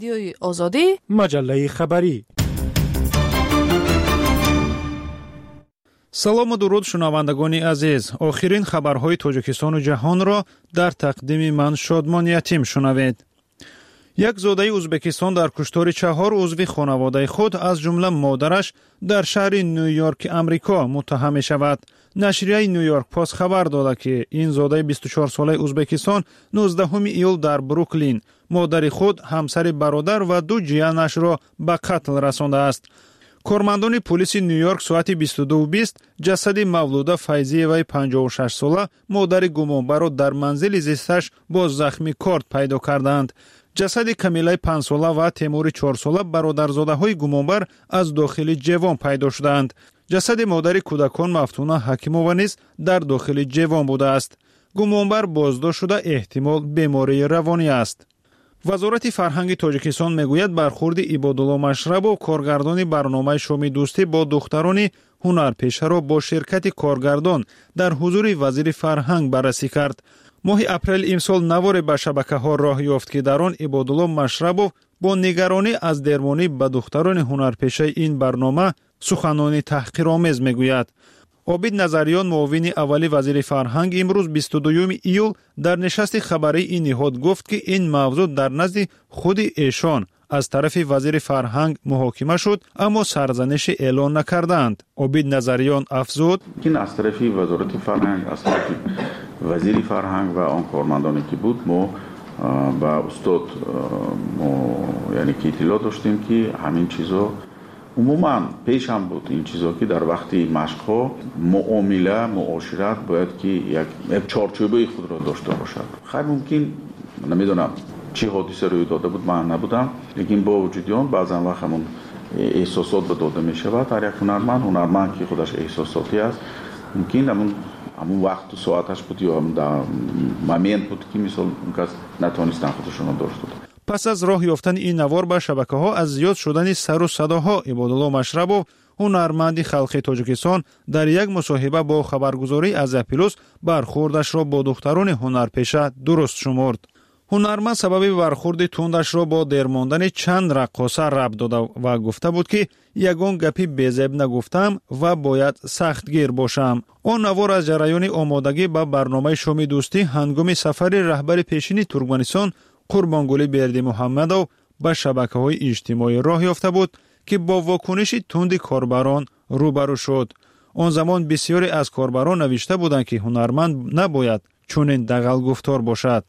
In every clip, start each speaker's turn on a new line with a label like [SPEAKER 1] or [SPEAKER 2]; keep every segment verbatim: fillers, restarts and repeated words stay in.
[SPEAKER 1] رادیوی آزادی،
[SPEAKER 2] مجله خبری. سلام و درود شنوندگان عزیز. آخرین خبرهای تاجیکستان و جهان را در تقدیم من شادمان یتیم شنوید. یک زاده ازبکستان در کشتار چهار عضو خانواده خود از جمله مادرش در شهر نیویورک امریکا متهم می شود. نشریه نیویورک پست خبر داده که این زاده بیست و چهار ساله ازبکستان نوزدهم ایول در بروکلین مادر خود، همسر برادر و دو جیانش را به قتل رسانده است. کارمندان پلیس نیویورک ساعت بیست و دو و بیست جسد مولوده فیضی وی پنجاه و شش ساله مادر گمانبر را در منزل زیستش با زخمی کارد پیدا کردند. جسد کمیله پنج ساله و تیمور چهار ساله برادرزاده های گمانبر از داخل جوان پیدا شدند. جسد مادر کودکان مفتونه حکیمووا نیز در داخل جوان بوده است. گمانبر بازداشت شده احتمال بیماری روانی است. وزارت فرهنگ تاجیکستان میگوید برخورد عبادالله مشربو کارگردان برنامه شام دوستی با دختران هنرپیشه را با شرکت کارگردان در حضور وزیر فرهنگ بررسی کرد. ماه اپریل امسال نوار به شبکه‌ها راه یافت که در آن عبادالله مشربو با نگرانی از درمانی به دختران هنرپیشه این برنامه سخنان تحقیرآمیز میگوید. عابد نظریان معاون اولی وزیر فرهنگ امروز بیست و دوم ایول در نشست خبری این نهاد گفت که این موضوع در نزد خود ایشان از طرف وزیر فرهنگ محاکمه شد اما سرزنش اعلان نکردند. عابد نظریان افزود
[SPEAKER 3] این از طرف وزارت فرهنگ، از طرف وزیر فرهنگ و آن کارمندانی که بود ما با استاد ما یعنی که اطلاع داشتیم که همین چیزا عموما پیش هم بود. این چیزا که در وقتی مشق‌ها معامله معاشرت باید که یک چارچوبه خود را داشته باشد. خیلی ممکن نمیدونم چی حادثه روی داده بود، من نبودم، لیکن با وجود آن بعضا وقت همون احساسات به داده می شود. هر یک هنرمند هنرمند که خودش احساساتی است ممکن همون همون وقت و ساعتش بود یا همون در مومنت بود که مثلا اون کس نتونستن خودشون رو داشت بود.
[SPEAKER 2] پس از راه یافتن این نوار به شبکه‌ها از زیاد شدن سر و صداها عبادالله مشربو هنرمند خلقی تاجیکستان در یک مصاحبه با خبرگزاری از اپیلوس برخوردش را با دختران هنرپیشه درست شمرد. هنرمند سبب برخورد تندش را با درماندن چند رقاصه ربط داده و گفته بود که یگان گپی بی‌زیب نگفتم و باید سختگیر باشم. آن نوار از جریان آمادگی به برنامه شام دوستی هنگام سفر رهبر پیشین ترکمنستان قربانگلی بردی محمدو به شبکه‌های اجتماعی راه یافته بود که با واکنش تند کاربران روبرو شد. آن زمان بسیاری از کاربران نوشته بودند که هنرمند نباید چنین دغل گفتار باشد.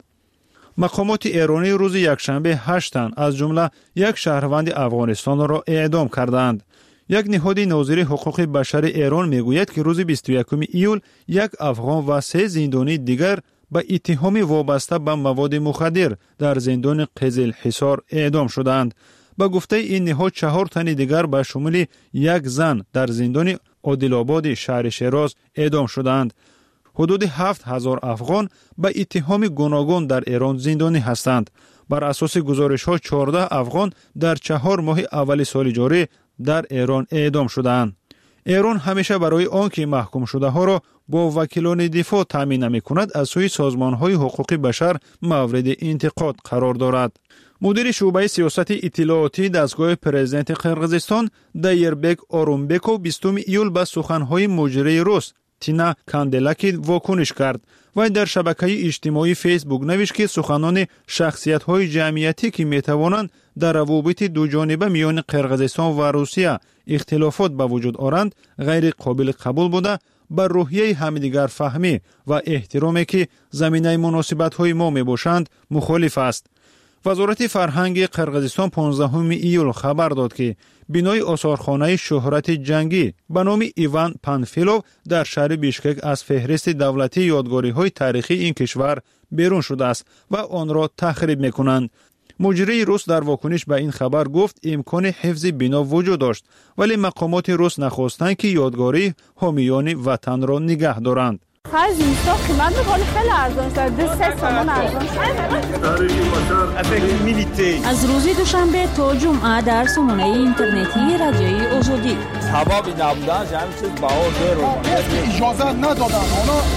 [SPEAKER 2] مقامات ایرانی روز یکشنبه هشت تن از جمله یک شهروند افغانستان را اعدام کردند. یک نهاد ناظر حقوق بشر ایران میگوید که روز بیست و یکم ایول یک افغان و سه زندانی دیگر به اتهام وابسته به مواد مخدر در زندان قزل حصار اعدام شدند. به گفته این نهاد چهار تن دیگر به شمول یک زن در زندان عادل‌آباد شهر شیراز اعدام شدند. حدود هفت هزار افغان به اتهام گوناگون در ایران زندانی هستند. بر اساس گزارش ها چهارده افغان در چهار ماه اول سال جاری در ایران اعدام شدند. ایران همیشه برای آنکه محکوم شده ها را با وکیلان دفاع تامین نمی کند از سوی سازمان های حقوق بشر مورد انتقاد قرار دارد. مدیر شعبه سیاست اطلاعاتی دستگاه پرزیدنت قرقیزستان دایربک آرومبکو بیستم ایول به سخنهای مجری روس تینا کاندلاکی واکنش کرد و در شبکه اجتماعی فیسبوک نوشت که سخنان شخصیت‌های جمعیتی که می‌توانند در روابط دو جانبه میان قرقیزستان و روسیه اختلافات به وجود آورند غیر قابل قبول بوده بر روحیه همدیگر فهمی و احترامی که زمینه مناسبت‌های ما میباشند مخالف است. وزارت فرهنگ قرقیزستان پانزدهم ایول خبر داد که بنای آثارخانه شهرت جنگی به نام ایوان پانفیلوو در شهر بیشکک از فهرست دولتی یادگاری‌های تاریخی این کشور بیرون شده است و آن را تخریب می‌کنند. مجری روس در واکنش به این خبر گفت امکان حفظ بنا وجود داشت ولی مقامات روس نخواستند که یادگاری حامیان وطن را نگه دارند.
[SPEAKER 4] خرج اینستا قیمت می‌کنه خیلی ارزان شده سه تومان ارزان شده.
[SPEAKER 5] از روز دوشنبه تا جمعه در سامانه اینترنتی رادیوی آزادی
[SPEAKER 6] تبابی نبودن همین چیز باور رو
[SPEAKER 7] اجازه ندادن اونا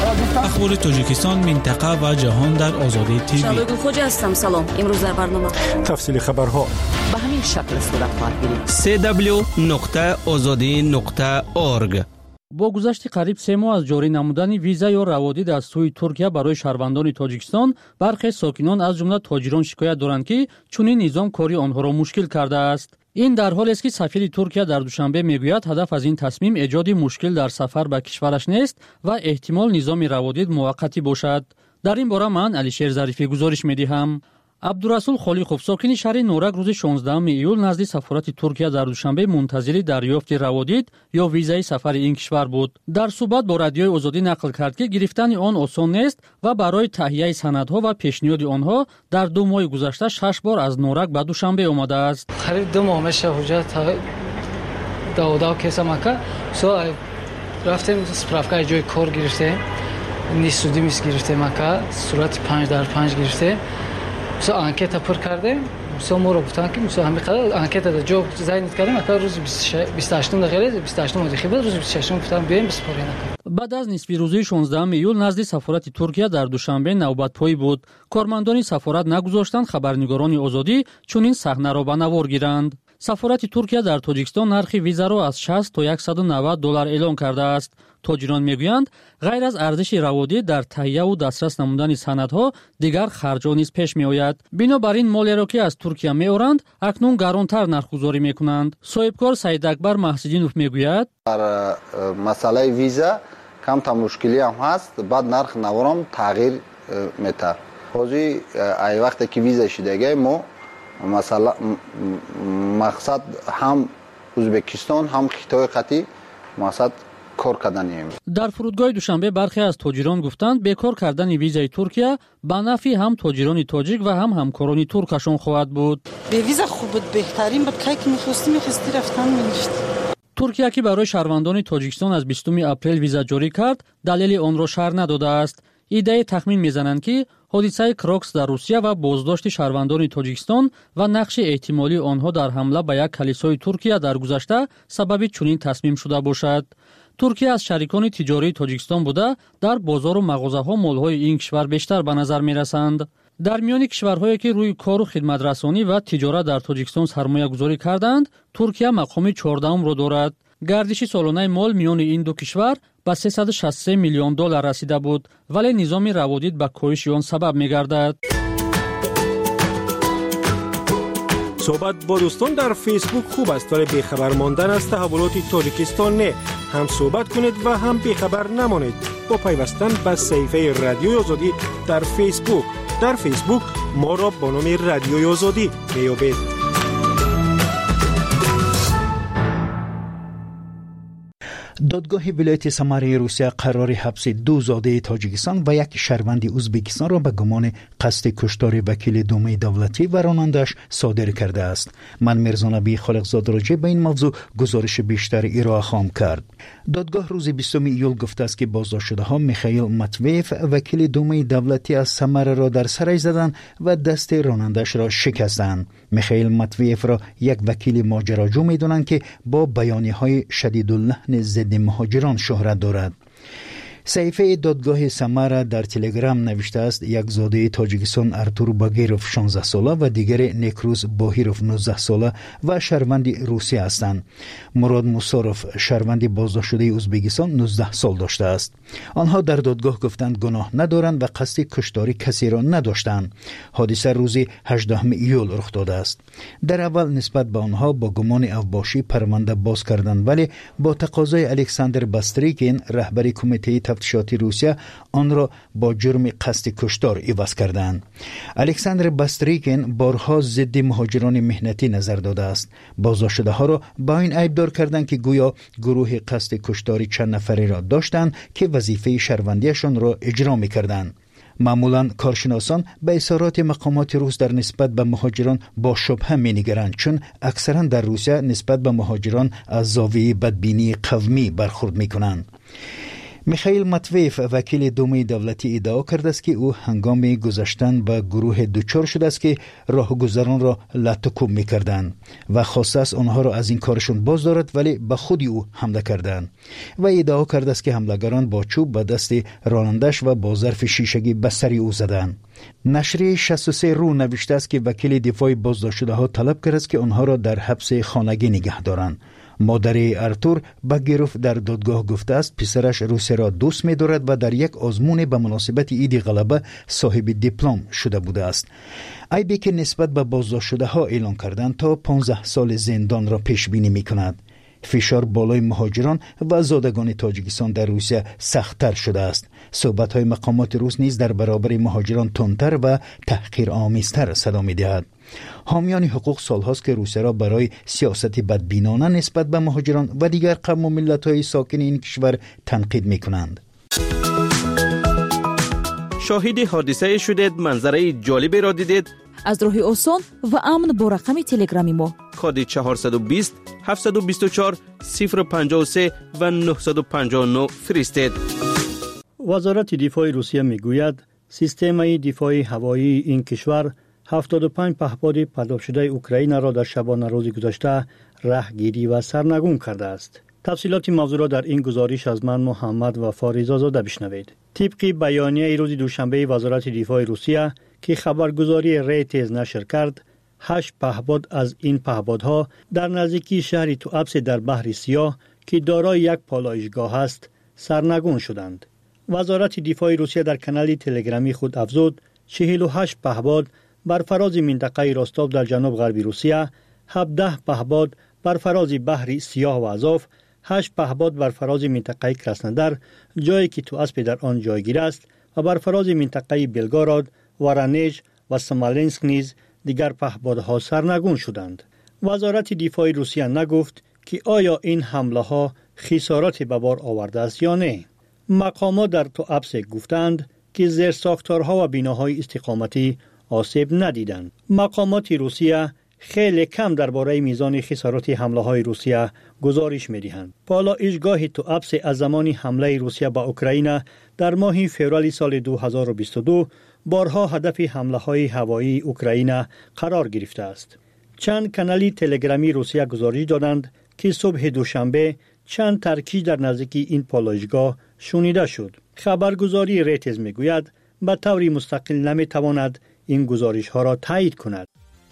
[SPEAKER 1] اخبار تاجیکستان، منطقه و جهان در آزادی تیوی.
[SPEAKER 6] شادو خوجا هستم. سلام. امروز در برنامه
[SPEAKER 7] تفصیل خبرها
[SPEAKER 8] به همین شکل صورت خواهد گرفت.
[SPEAKER 9] سی دبلیو نقطه آزادی نقطه اورگ.
[SPEAKER 10] با گذشت قریب سه ماه از جاری نمودن ویزا یا روادید از سوی ترکیه برای شهروندان تاجیکستان، برخی ساکنان از جمله تاجران شکایت دارند که چنین نظام کاری آنها را مشکل کرده است. این در حالی است که سفیر ترکیه در دوشنبه میگوید هدف از این تصمیم ایجاد مشکل در سفر به کشورش نیست و احتمال نظام روادید موقتی باشد. در این باره من علیشیر ظریفی گزارش می‌دهم. عبدالرسول خالیقوف ساکن شهر نورک روز شانزدهم ایول نزد سفارت ترکیه در دوشنبه منتظر دریافت روادید یا ویزای سفر این کشور بود. در صحبت با رادیوی آزادی نقل کرد که گرفتن آن آسان نیست و برای تهیه سندها و پیشنهاد آنها در دو ماه گذشته شش بار از نورک به دوشنبه آمده است.
[SPEAKER 11] خرید دو ماه میشه حجت داودا کیسا مکه سو رفتیم سپرافکای جای کار گرفته نیسودی میس گرفته مکه صورت پنج در پنج گرفته سو انکت پر کرده سو مورو گفتن که سو همین قدر انکت در جو زاین کردیم تا روز بیست و هشتم دقیقه بیست و هشتم مدخل روز بیست و ششم گفتم بیایم بسپارین.
[SPEAKER 10] بعد از نصف روزی شانزدهم ایول نزد سفارت ترکیه در دوشنبه نوبت پای بود. کارمندان سفارت نگذاشتند خبرنگاران آزادی چنین صحنه را به نوار گیرند. سفارت ترکیه در تاجیکستان نرخ ویزا را از شصت تا صد و نود دلار اعلان کرده است. تاجران میگویند غیر از ارزش روادید در تهیه و دسترس نمودن سندها دیگر خرج‌ها نیز پیش میآید. بنابراین مالی را که از ترکیه میآورند اکنون گرانتر نرخ‌گذاری میکنند. صاحبکار سعید اکبر محسودینوف میگوید
[SPEAKER 12] در مسئله ویزا کم تا مشکلی هم هست، بعد نرخ نوارم تغییر میته. حاضی ای وقتی که ویزا شدگی ما مثلا مقصد هم ازبکستان هم خطای قطعی مقصد کار کردنیم.
[SPEAKER 10] در فرودگاه دوشنبه برخی از تاجران گفتند بیکار کردن ویزای ترکیه به نفع هم تاجران تاجیک و هم همکاران ترکشان خواهد بود.
[SPEAKER 13] به ویزا خوب بود، بهترین بود که می‌خواستی می‌خواستی رفتن می‌رفت.
[SPEAKER 10] ترکیه که برای شهروندان تاجیکستان از بیستم اپریل ویزا جاری کرد، دلیل آن را شرح نداده است. ایده تخمین میزنند که حادثه کراکس در روسیه و بازداشت شهروندان تاجیکستان و نقش احتمالی آنها در حمله به یک کلیسای ترکیه در گذشته سبب چنین تصمیم شده باشد. ترکیه از شریکان تجاری تاجیکستان بوده در بازار و مغازه‌ها مال‌های این کشور بیشتر به نظر می‌رسند. در میان کشورهایی که روی کار و خدمت رسانی و تجارت در تاجیکستان سرمایه گذاری کردند، ترکیه مقام چهاردهم را دارد. گردش سالانه مال میان این دو کشور به سیصد و شصت و سه میلیون دلار رسیده بود، ولی نظام روادید به کاهش آن سبب می‌گردد.
[SPEAKER 7] صحبت با دوستان در فیسبوک خوب است، ولی بیخبر ماندن از تحولات تاجیکستان نه. هم صحبت کنید و هم بیخبر نمانید با پیوستن به صفحه رادیوی آزادی در فیسبوک. در فیسبوک ما را با نام رادیوی آزادی میابید.
[SPEAKER 14] دادگاه ولایت سمر روسیه قرار حبس دو زاده تاجیکستان و یک شهروند ازبکستان را به گمان قصد کشتار وکیل دومه دولتی و رانندش صادر کرده است. من مرزانبی خالقزاد راجع به این موضوع گزارش بیشتر ارائه خواهم کرد. دادگاه روز بیستم ایول گفته است که بازداشت شده ها میخائیل ماتویف وکیل دومه دولتی از سمر را در سرش زدند و دست رانندش را شکستند. میخائیل ماتویف را یک وکیل ماجراجو میدونند که با بیانیه‌های شدیداللحن ضد مهاجران شهرت دارد. صحیفه دادگاه سمر در تلگرام نوشته است یک زاده تاجیکستان ارتور باگیروف شانزده ساله و دیگر نیکروز باهیروف نوزده ساله و شهروند روسیه هستند. مراد موساروف شهروند بازداشت شده ازبکستان نوزده سال داشته است. آنها در دادگاه گفتند گناه ندارند و قصد کشتاری کسی را نداشتند. حادثه روز هجدهم ایول رخ داده است. در اول نسبت به آنها با گمان اوباشی پرونده باز کردند، ولی با تقاضای الکساندر باستریکین رهبر کمیته تفتیشاتی روسیه آن را با جرم قصد کشتار عوض کردند. الکساندر باستریکین بارها ضد مهاجران مهنتی نظر داده است. بازداشت شده ها را با این عیب دار کردند که گویا گروه قصد کشتاری چند نفری را داشتند که وظیفه شهروندیشان را اجرا می‌کردند. معمولاً کارشناسان به اظهارات مقامات روس در نسبت به مهاجران با شبهه می‌نگرند، چون اکثراً در روسیه نسبت به مهاجران از زاویه بدبینی قومی برخورد می‌کنند. میخائیل ماتویف وکیل دومه دولتی ادعا کرده است که او هنگام گذشتن به گروه دچار شده است که راهگذران را لطکوب میکردند و خواسته است آنها را از این کارشون باز دارد، ولی به خودی او حمله کردند و ادعا کرده است که حملگران با چوب به دست رانندش و با ظرف شیشگی به سر او زدند. نشریه شصت و سه رو نوشته است که وکیل دفاع بازداشت شده ها طلب کرده است که آنها را در حبس خانگی نگه دارند. مادر ارتور به گروف در دادگاه گفته است پسرش روسیه را دوست می دارد و در یک آزمون به مناسبت عید غلبه صاحب دیپلم شده بوده است. ایبی که نسبت به بازداشت شده ها اعلان کردند تا پانزده سال زندان را پیش بینی می کند. فشار بالای مهاجران و زادگان تاجیکستان در روسیه سخت‌تر شده است. صحبت‌های مقامات روس نیز در برابر مهاجران تندتر و تحقیرآمیزتر صدا می‌دهد. حامیان حقوق سال‌هاست که روسیه را برای سیاست بدبینانه نسبت به مهاجران و دیگر قوم و ملت‌های ساکن این کشور تنقید می‌کنند.
[SPEAKER 9] شاهد حادثه شدید، منظره جالبی را دیدید؟
[SPEAKER 8] از راه آسان و امن با رقم تلگرامی ما
[SPEAKER 9] کد چهارصد و بیست هفتصد و بیست و چهار صفر پنجاه و سه و نهصد و پنجاه و نه فرستید.
[SPEAKER 10] وزارت دفاع روسیه میگوید سیستم دفاع هوایی این کشور هفتاد و پنج پهپاد پرتاب شده اوکراین را در شبانه روز گذشته رهگیری و سرنگون کرده است. تفصیلات موضوع را در این گزارش از من محمد و فاریزاده بشنوید. طبق بیانیه روز دوشنبه وزارت دفاع روسیه که خبرگزاری ریتز نشر کرد، هشت پهپاد از این پهپادها در نزدیکی شهر توابس در بحر سیاه که دارای یک پالایشگاه است سرنگون شدند. وزارت دفاع روسیه در کانال تلگرامی خود افزود چهل و هشت پهپاد بر فراز منطقه راستاف در جنوب غربی روسیه، هفده پهپاد بر فراز بحر سیاه و آزوف، هشت پهپاد بر فراز منطقه کراسنودار جایی که توابس در آن جایگیر است و بر فراز منطقه بلگاراد، وارانژ و سمالنسک نیز دیگر پهپادها سرنگون شدند. وزارت دفاع روسیه نگفت که آیا این حمله ها خسارات به بار آورده است یا نه. مقامات در توابس گفتند که زیرساختارها و بناهای استقامتی آسیب ندیدند. مقامات روسیه خیلی کم درباره میزان خسارات حمله های روسیه گزارش می‌دهند. پالایشگاه توابس از زمان حمله روسیه به اوکراین در ماه فوریه سال دو هزار و بیست و دو بارها هدف حمله های هوایی اوکراین قرار گرفته است. چند کانال تلگرامی روسیه گزارش دادند که صبح دوشنبه چند ترکیب در نزدیکی این پالایشگاه شنیده شد. خبرگزاری ریتز میگوید به طور مستقل نمیتواند این گزارش ها را تایید کند.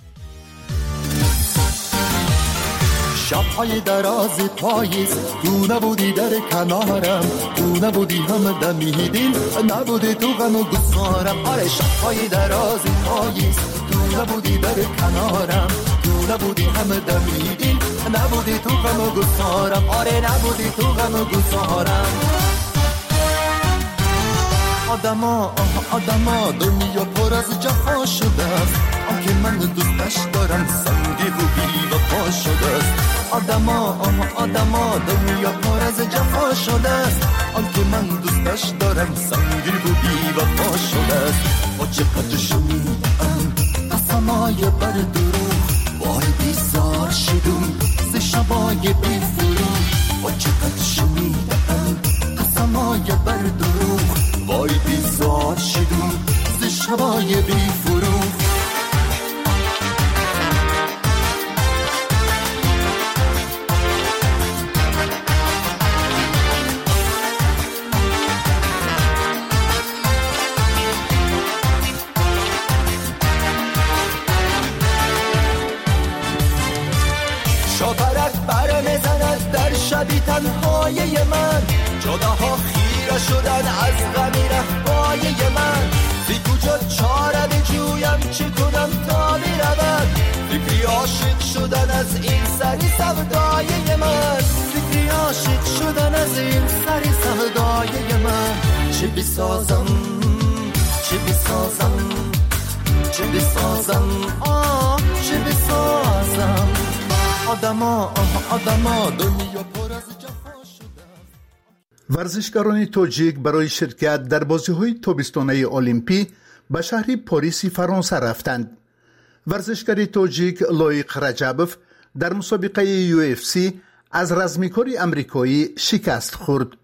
[SPEAKER 15] شب‌های دراز پاییز تو نبودی در کنارم، تو نبودی هم دمی دل، نبودی تو غم و گسارم. آره شب‌های دراز پاییز تو نبودی در کنارم، تو نبودی هم دمی دل، نبودی تو غم و گسارم. آره نبودی تو غم و گسارم. آدما آدما دنیا پر از جفا شده است، آنکه من دوستش دارم سنگی و بی وفا شده است. آدما آدما دنیا پر از جفا شده است، آنکه من دوستش دارم سنگی و بی وفا شده است. با چقدر شنیدم قسمای بر دروغ، وای بیزار شدم ز شبای بی فروغ. با چقدر شنیدم قسمای بر دروغ، وای بیزار شدم ز شبای بی فروغ. شاپرک بر میزند در شبی تنهای من، جداها خیره شدن از غمی رفای من. بی کجا چاره بجویم چی کنم تا برود، فکری عاشق شدن از این سری سودای من. فکری عاشق شدن از این سری سودای من. چی بسازم چی بسازم چی بسازم آه چی بسازم. آدما آدما دنیا پر از جفا شده.
[SPEAKER 16] ورزشکاران تاجیک برای شرکت در بازی‌های تابستانه المپی به شهر پاریس فرانسه رفتند. ورزشکار تاجیک لایق رجبوف در مسابقه یو اف سی از رزمیکار امریکایی شکست خورد.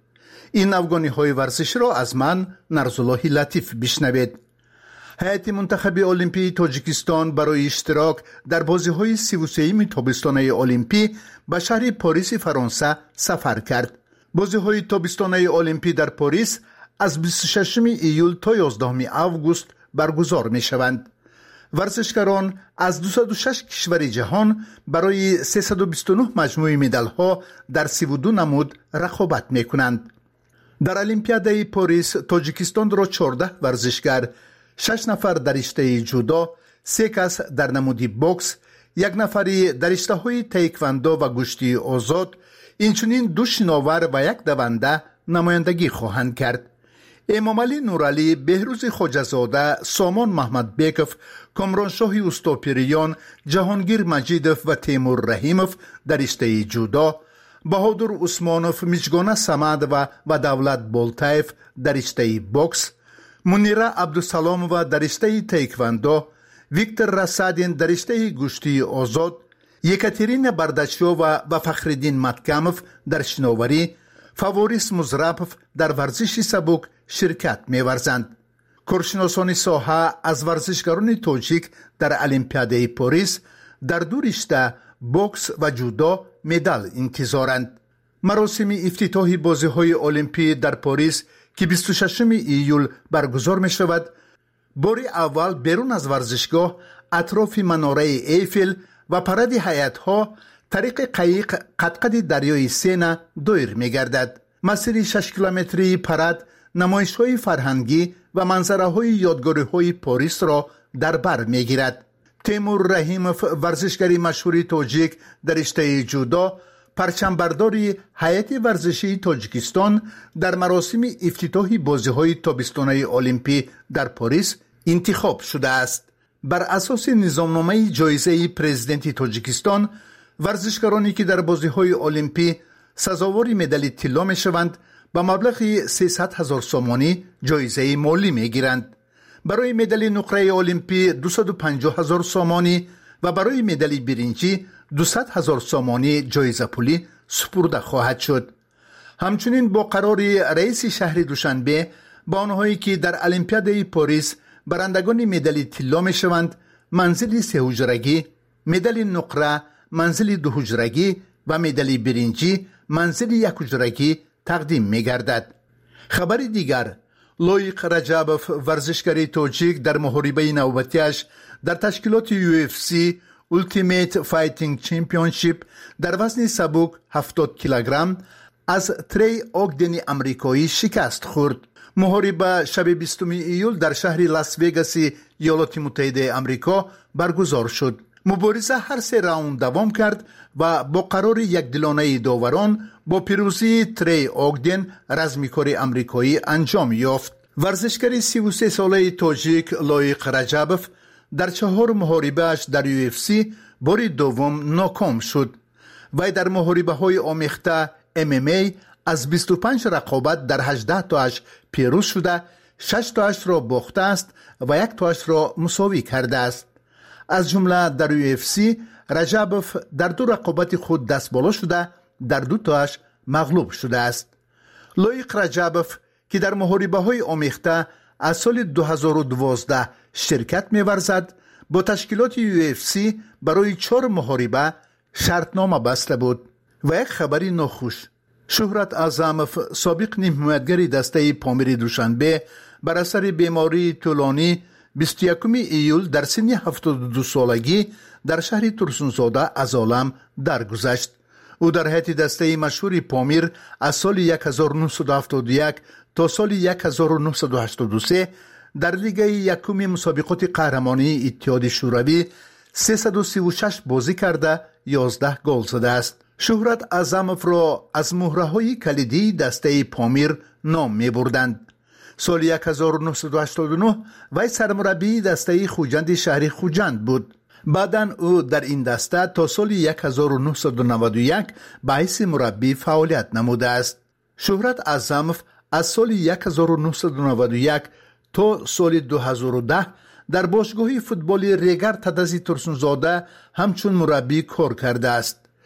[SPEAKER 16] این افغانی های ورزشی را از من نرزالله لطیف بشنوید. هیئت منتخب المپی تاجیکستان برای اشتراک در بازی‌های سی و سوم تابستانه المپی به شهر پاریس فرانسه سفر کرد. بازی‌های تابستانه المپی در پاریس از بیست و ششم ایول تا یازدهم آگوست برگزار می‌شوند. ورزشکاران از دویست و شش کشور جهان برای سیصد و بیست و نه مجموعه مدال‌ها در سی و دو نمود رقابت می‌کنند. در المپیاد پاریس تاجیکستان را چهارده ورزشکار، شش نفر در رشته جودو، سه کس در نمودی بوکس، یک نفری در رشته‌های تایکواندو و گشتی آزاد، اینچنین دو شناور و یک دونده نمایندگی خواهند کرد. امامعلی نورعلی، بهروز خواجه‌زاده، سامان محمد بیکف، کامرانشاه اوستاپیریان، جهانگیر مجیدوف و تیمور رحیموف در رشته جودو، بهادر عثمانوف، میجگانه سمد و و دولت بولتایف در رشته بوکس، منیره عبدالسلامова در رشته تایکواندو، ویکتور رسادین در رشته گشتی آزاد، یکاترین برداشووا و فخرالدین متکاموف در شناوری، فاوریس مزرپوف در ورزش سبک شرکت می‌ورزند. کارشناسان ساحه از ورزشکاران تاجیک در المپیاد پاریس در دو رشته بوکس و جودو مدال انتظارند. مراسم افتتاحی بازی‌های المپی در پاریس که بیست و ششم ایول برگزار می شود، بار اول بیرون از ورزشگاه اطراف مناره ایفل و پرد هیئت‌ها طریق قایق قد دریای سینا دایر می گردد. مسیر شش کیلومتری پرد نمایش‌های فرهنگی و منظره‌های یادگاری‌های پاریس را در بر می گیرد. تیمور رحیموف، ورزشکاری مشهور تاجیک در رشته جودو، پرچمبرداری هیئت ورزشی تاجیکستان در مراسم افتتاحی بازی‌های تابستانه المپی در پاریس انتخاب شده است. بر اساس نظامنامه جایزه پرزیدنت تاجیکستان، ورزشکارانی که در بازی‌های المپی سزاوار مدال طلا می‌شوند با مبلغ سیصد هزار سومانی جایزه مالی می‌گیرند. برای مدال نقره المپی دویست و پنجاه هزار سومانی و برای مدال برنجی دویست هزار سومانی جایزه پولی سپرده خواهد شد. همچنین با قرار رئیس شهر دوشنبه با آنهایی که در المپیاد پاریس برندگان مدال طلا میشوند منزل سه حجرگی، مدال نقره منزل دو حجرگی و مدال برنجی منزل یک حجرگی تقدیم میگردد. خبر دیگر، لویق رجبوف، ورزشکار تاجیک در محاربه نوبتیش در تشکیلات یو اف سی Ultimate Fighting Championship در وزن سبک هفتاد کیلوگرم از تری اوگدن امریکایی شکست خورد. محاربه شب بیستم ایول در شهر لاس وگاس ایالات متحده آمریکا برگزار شد. مبارزه هر سه راوند دوام کرد و با قرار یک دلانه داوران با پیروزی تری اوگدن رزمیکار امریکایی انجام یافت. ورزشکار سی و سه ساله تاجیک لویق رجبوف در چهار محاربه‌اش در یو اف سی بار دوم ناکام شد. وی در محاربه های آمیخته ام ام ای از بیست و پنج رقابت در هجده تاش پیروز شده، شش تاش را باخته است و یک تاش را مساوی کرده است. از جمله در یو اف سی رجبوف در دو رقابت خود دست بالا شده، در دو تاش مغلوب شده است. لویق رجبوف که در محاربه های آمیخته از سال دو هزار و دوازده شرکت می‌ورزد، با تشکیلات یو اف سی برای چهار محاربه شرطنامه بسته بود. و یک خبری ناخوش، شهرت اعظموف، سابق نیم حمایتگر دسته پامیر دوشنبه، بر اثر بیماری طولانی بیست و یکم ایول در سن هفتاد و دو سالگی در شهر ترسونزاده از عالم درگذشت. او در هیئت دسته مشهور پامیر از سال هزار و نهصد و هفتاد و یک تا سال هزار و نهصد و هشتاد و سه در لیگ یکم مسابقات قهرمانی اتحاد شوروی سیصد و سی و شش بازی کرده یازده گل زده است. شهرت اعظموف را از مهره‌های کلیدی دسته پامیر نام می‌بردند. سال هزار و نهصد و هشتاد و نه وی سرمربی دسته خوجند شهر خوجند بود. بعداً او در این دسته تا سال هزار و نهصد و نود و یک به حیث مربی فعالیت نموده است. شهرت اعظموف از سال هزار و نهصد و نود و یک تا سال دو هزار و ده در باشگاه فوتبال ریگر تدزی ترسونزاده همچون مربی کار کرده است.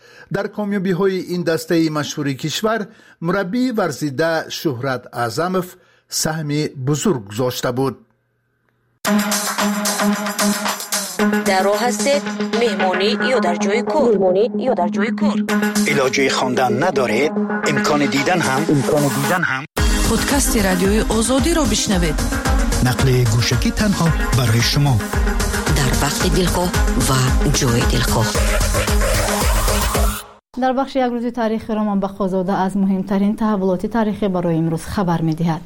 [SPEAKER 16] در کامیابی های این دسته مشهور کشور مربی ورزیده شهرت اعظمов سهمی بزرگ گذاشته بود.
[SPEAKER 17] در راه هستید مهمانی یا در جای کار مهمانی یا در جای کار
[SPEAKER 14] علاجه خواندن ندارید امکان دیدن هم امکان دیدن هم
[SPEAKER 18] پادکست رادیوی آزادی را بشنوید.
[SPEAKER 14] نقل گوشکی تنها برای شما
[SPEAKER 17] در وقت دلخواه و جای دلخواه.
[SPEAKER 19] در بخش یک روز تاریخی رامان بخش‌زاده از مهمترین تحولات تاریخی برای امروز خبر می‌دهد.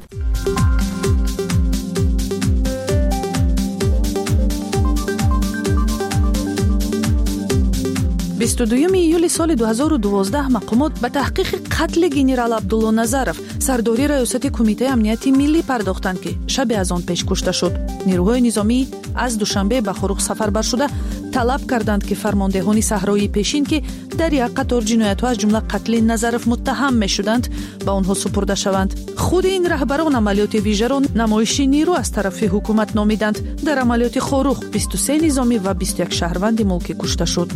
[SPEAKER 18] بیست و دوم ایول سال دو هزار و دوازده مقامات به تحقیق قتل گنرال عبدالله نظرов سرداری ریاست کمیته امنیتی ملی پرداختند که شب از آن پیش کشته شد. نیروهای نظامی از دوشنبه به خروق سفربر شده طلب کردند که فرماندهان صحرایی پیشین که در یک قطار جنایت‌ها از جمله قتل نظرов متهم می‌شدند به آنها سپرده شوند. خود این رهبران عملیات ویژه را نمایشی نیرو از طرف حکومت نامیدند. در عملیات خروق بیست و سه نظامی و بیست و یک شهروند ملکی کشته شد.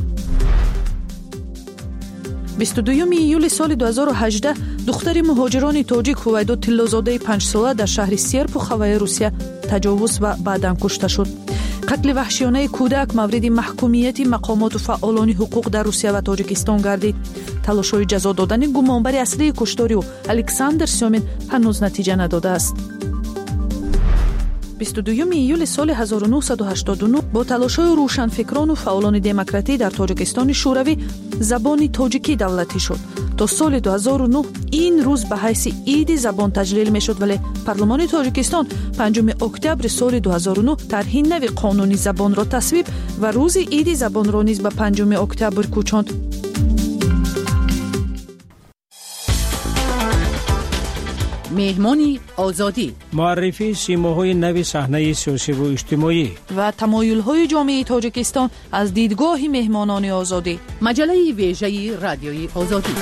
[SPEAKER 18] بیست و دوم ایول سال دو هزار و هجده دختر مهاجران تاجیک هویدا تلازاده پنج ساله در شهر سیرپوخوای روسیه تجاوز و بعداً کشته شد. قتل وحشیانه کودک مورد محکومیت مقامات و فعالان حقوق در روسیه و تاجیکستان گردید. تلاش‌های جزا دادن گمانبر اصلی کشتاری و الکساندر سیومین هنوز نتیجه نداده است. بیست و دوم ایول سال هزار و نهصد و هشتاد و نه با تلاش‌های روشنفکران و فعالان دموکراتی در تاجیکستان شوروی زبان تاجیکی دولتی شد. تا سال دو هزار و نه این روز به حیث عید زبان تجلیل می‌شد، ولی پارلمان تاجیکستان پنجم اکتبر سال دو هزار و نه طرح نوی قانونی زبان را تصویب و روز عید زبان را نیز به پنجم اکتبر کوچاند. مهمانی آزادی،
[SPEAKER 7] معرفی سیماهای نوی صحنه سیاسی و اجتماعی
[SPEAKER 18] و تمایل‌های جامعه تاجیکستان از دیدگاه مهمانان آزادی.
[SPEAKER 20] مجله ویژه رادیوی آزادی.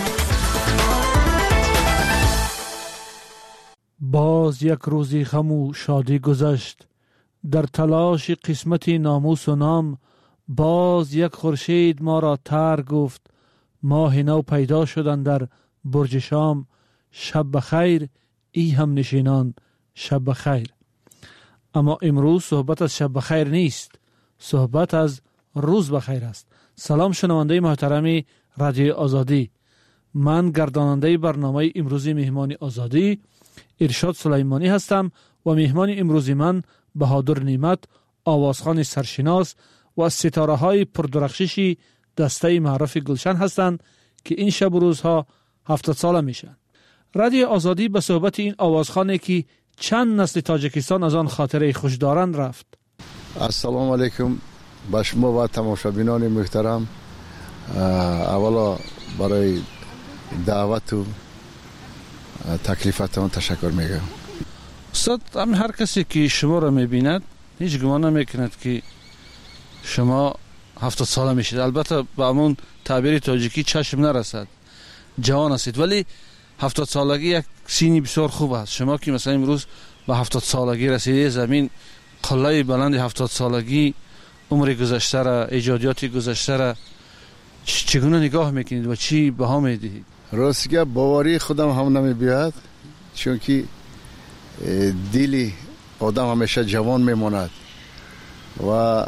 [SPEAKER 2] باز یک روزی غم و شادی گذشت. در تلاش قسمت ناموس و نام باز یک خورشید ما را تر گفت. ماه نو پیدا شدن در برج شام. شب بخیر ای هم نشینان، شب بخیر. اما امروز صحبت از شب بخیر نیست، صحبت از روز بخیر است. سلام شنونده محترم رادیو آزادی، من گرداننده برنامه امروزی مهمانی آزادی ارشاد سلیمانی هستم و مهمان امروزی من بهادر نعمت، آوازخوان سرشناس و ستاره های پردرخششی دسته معرف گلشن هستند که این شب و روزها هفتاد ساله میشن. رادیو آزادی به صحبت این آوازخوانی که چند نسل تاجیکستان از آن خاطره خوش دارند رفت.
[SPEAKER 21] السلام علیکم به شما و تماشابینان محترم. اولا برای دعوت و تکلیفتان تشکر میگم.
[SPEAKER 2] استاد، هم هر کسی که شما را میبیند هیچ گمان نمیکند که شما هفتاد ساله میشید. البته به همون تعبیر تاجیکی چشم نرسد، جوان هستید، ولی هفتاد سالگی یک سینی بسیار خوب است. شما که مثلا امروز به هفتاد سالگی رسیده، زمین قله بلند هفتاد سالگی، عمر گذشته را، ایجادیات گذشته را چگونه نگاه میکنید و چی بها میدهید؟
[SPEAKER 21] راستگه باوری خودم هم نمیبیاد، چون که دلی آدم همیشه جوان میماند و, و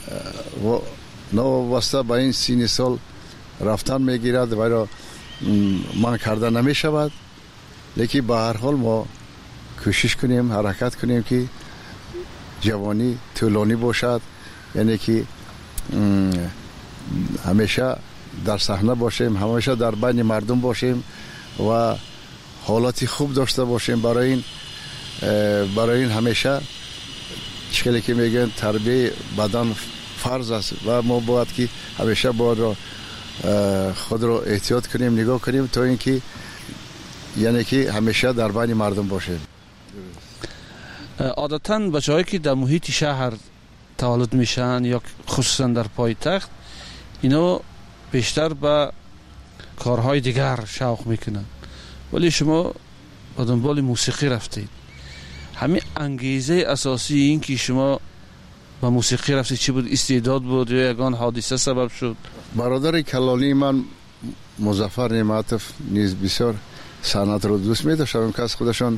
[SPEAKER 21] نواسته با این سینی سال رفتن میگیرد و من کرده نمی شود. لیکن به هر حال ما کوشش کنیم، حرکت کنیم که جوانی طولانی باشد، یعنی که همیشه در صحنه باشیم، همیشه در بین مردم باشیم و حالتی خوب داشته باشیم. برای این برای این همیشه چیزی که میگن تربیت بدن فرض است و ما باید که همیشه باید را خود رو احتیاط کنیم، نگاه کنیم تا اینکه یعنی که همیشه در بین مردم باشیم.
[SPEAKER 2] عادتاً بچه‌هایی که در محیط شهر تولد میشن یا خصوصا در پایتخت، اینا بیشتر به کارهای دیگر شوق میکنن، ولی شما به دنبال موسیقی رفتید. همین انگیزه اساسی این که شما به موسیقی رفتید چی بود؟ استعداد بود یا یگان حادثه سبب شد؟
[SPEAKER 21] برادر کلانی من مظفر نعمتوف نیز بسیار صنعت رو دوست می داشتن که از خودشان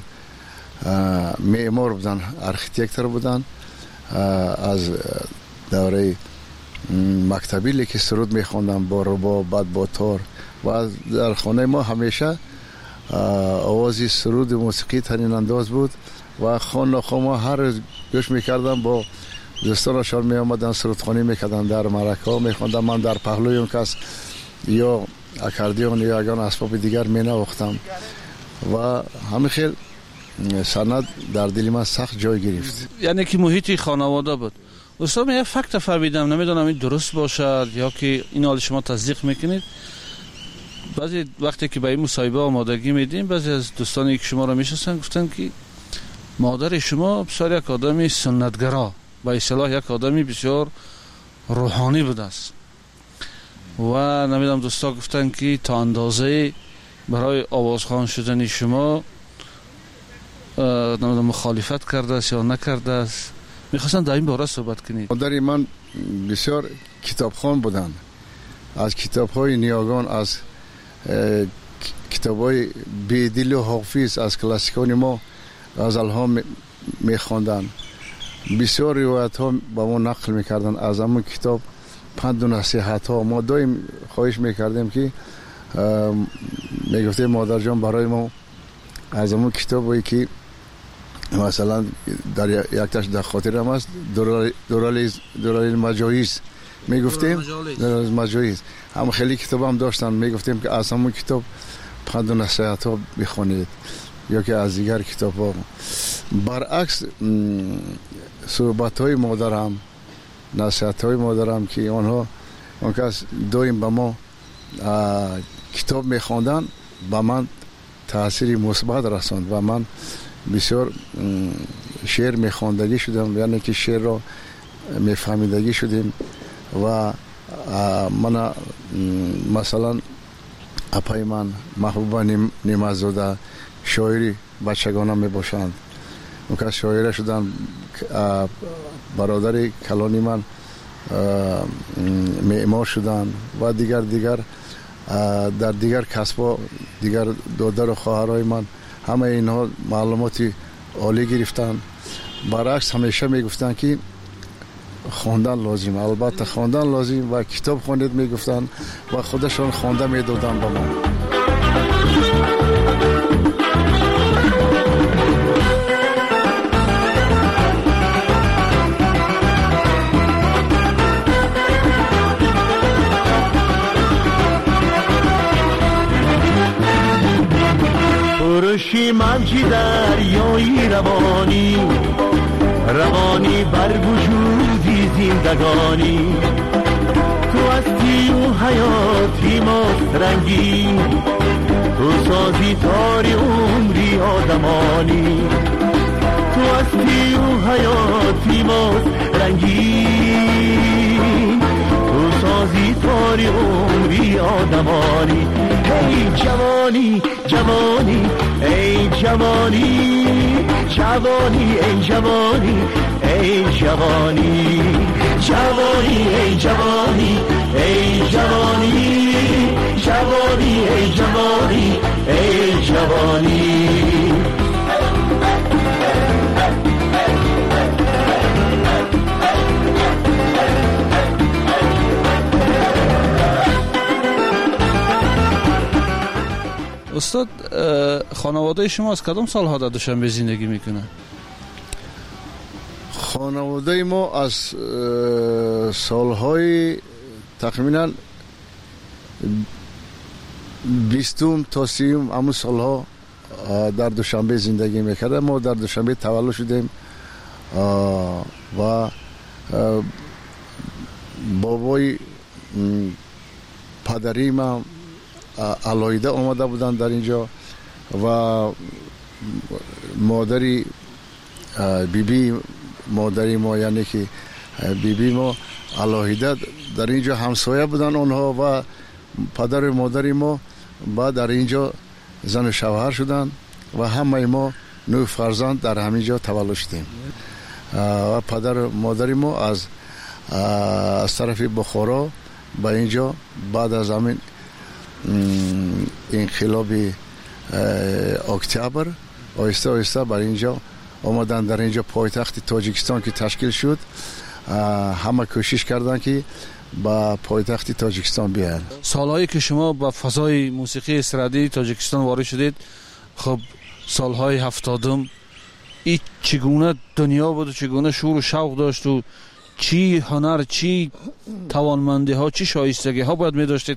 [SPEAKER 21] معمار بودن، آرکیتکتور بودن. از دوره مکتبی که سرود می خوندن با رباب بعد با تار و در خانه ما همیشه آوازی سرود موسیقی ترین انداز بود و خان نخواه ما هر روز گوش میکردم. با دوستانشان می آمدن سرودخوانی میکردن، در مرکه ها میخوندم. من در پهلوی اون کس یا اکاردیون یا اگان اسباب دیگر می نواختم و همین خیلی سند در دل من سخت جای گرفت.
[SPEAKER 3] یعنی که محیطی خانواده بود. استاد من یک فکت فهمیدم، نمیدونم این درست باشد یا که این حال شما تصدیق میکنید. بعضی وقتی که به این مصاحبه آمادگی میدیم بعضی از دوستانی که شما را میشناسن گفتن که مادر شما بسیار یک آدمی سنتگرا، به اصطلاح یک آدمی بسیار روحانی بود است و نمیدونم دوستا گفتن که تا اندازه برای آوازخوان شدن شما نمیدونم مخالفت کرده است یا نکرده است. میخواستن در این باره صحبت کنید.
[SPEAKER 21] مادر من بسیار کتابخوان بودن، از کتاب‌های نیاگان، از کتاب‌های بیدل و حافظ، از کلاسیکان ما غزل‌ها می‌خواندن. بسیار روایت‌ها با ما نقل می‌کردن از همون کتاب پند و نصیحت‌ها. ما دائم خواهش می‌کردیم که میگفتیم مادر جان برای ما از همون کتابی که مثلا در یک تاش در خاطرم است دورال مجاهیز میگفتیم، دورال مجاهیز هم خیلی کتاب هم داشتن. میگفتیم که از همون کتاب پند و نصیحت ها بخونید یا که از دیگر کتاب ها. برعکس صحبت های مادرم، نصیحت های مادرم که آنها اون کس دویم به ما کتاب میخواندن با من تاثیر مثبت رساند و من بسیار شعر میخواندگی شدم، یعنی که شعر را میفهمیدگی شدیم و من مثلا اپای من محبوبه نیمزاده شاعری بچگانه میباشند. اون که شاعره شدن. برادر کلانی من معمار شدن و دیگر دیگر در دیگر کسبا دیگر دادر و خواهرای من همه اینها معلوماتی عالی گرفتن. برعکس همیشه میگفتن که خواندن لازم، البته خواندن لازم و کتاب خوانید میگفتن و خودشان خوانده میدادن به ما.
[SPEAKER 22] پرشی موجی دریایی روانی روانی بر وجودی زندگانی تو هستی و حیاتی ماست رنگین تو سازی تاری عمری آدمانی تو هستی و حیاتی ماست رنگین تو سازی تاری عمری آدمانی. ای جوانی جوانی ای جوانی جوانی ای جوانی ای جوانی جوانی ای جوانی ای جوانی جوانی ای جوانی ای جوانی.
[SPEAKER 3] استاد خانواده شما از کدام سالها در دوشنبه زندگی میکنه؟
[SPEAKER 21] خانواده ما از سالهای تقریبا بیستم تا سیم همون سالها در دوشنبه زندگی میکرده. ما در دوشنبه تولد شدیم و بابای پدری ما علایده آمده بودن در اینجا و مادری بیبی بی مادری ما یعنی که بیبی بی ما علایده در اینجا همسایه بودن اونها و پدر و مادری ما بعد در اینجا زن و شوهر شدن و همه ما نه فرزند در همینجا تولد شدیم و پدر و مادری ما از از طرف بخارا به اینجا بعد از همین انقلاب اکتبر آهسته آهسته بر اینجا آمدن. در اینجا پایتخت تاجیکستان که تشکیل شد همه کوشش کردن که با پایتخت تاجیکستان بیان.
[SPEAKER 3] سالهایی که شما با فضای موسیقی استرادی تاجیکستان وارد شدید، خب سالهای هفتادم این چگونه دنیا بود و چگونه شور و شوق داشت و چی هنر، چی توانمندی ها، چی شایستگی ها باید می داشتید